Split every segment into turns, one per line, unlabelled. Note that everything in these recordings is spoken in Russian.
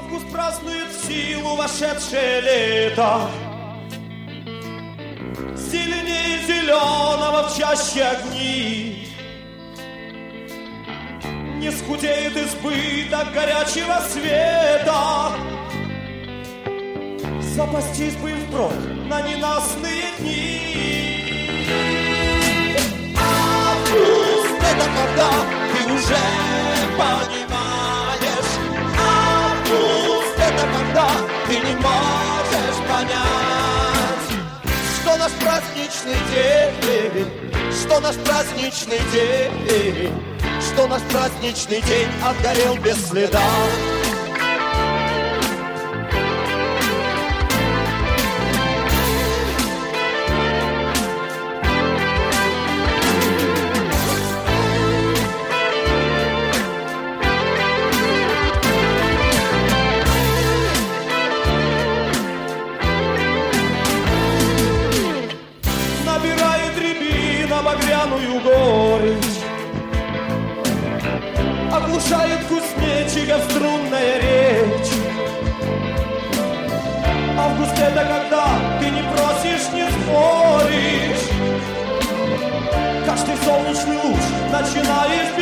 Август празднует силу вошедшее лето. Зеленее зеленого в чаще огни. Не схудеет избыток горячего света. Запастись бы впрок на ненастные дни. Август — это когда ты уже понимаешь. Август — это когда ты не можешь понять, что наш праздничный день, что наш праздничный день, что наш праздничный день отгорел без следа. Набирает рябина багряную горечь, оглушает кузнечика струнная речь. Август — это когда ты не просишь, не споришь. Каждый солнечный луч начинаешь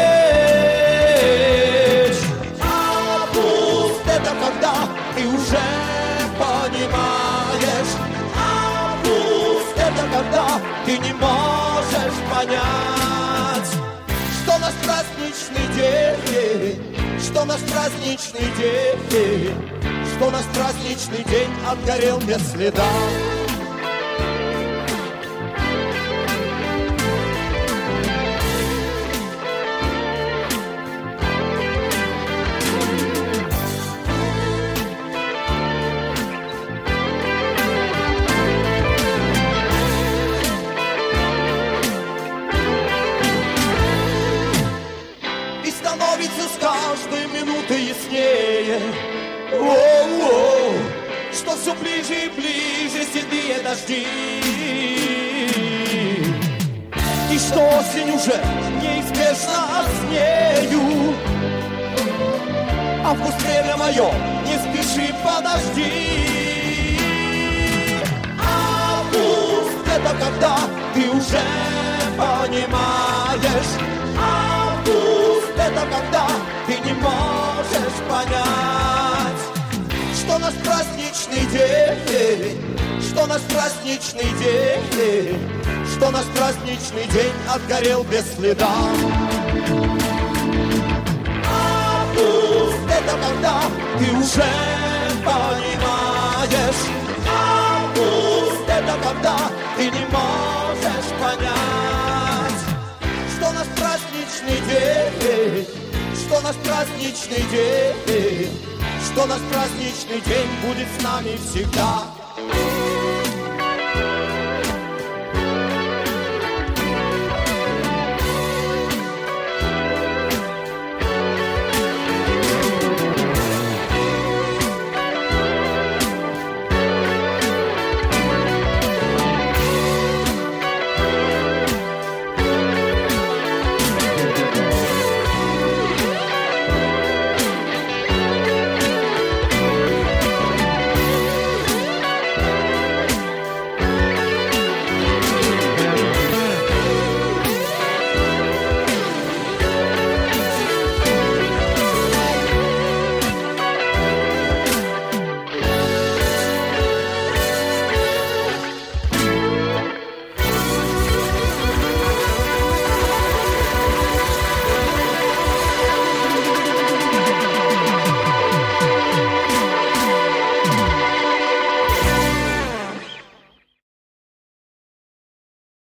беречь. Август — это когда ты уже понимаешь. Август — это когда ты не можешь понять, что наш праздничный день, что наш праздничный день, что наш праздничный день отгорел без следа. Становится с каждой минутой яснее, что все ближе и ближе седые дожди, и что осень уже неизбежно с нею. Август, время мое, не спеши, подожди. Август — это когда ты уже понимаешь. Август — это когда ты не можешь понять, что наш праздничный день, что наш праздничный день, что наш праздничный день отгорел без следа. Август — это когда ты уже понимаешь. Август — это когда ты не можешь понять, что наш праздничный день, что наш праздничный день, что наш праздничный день будет с нами всегда.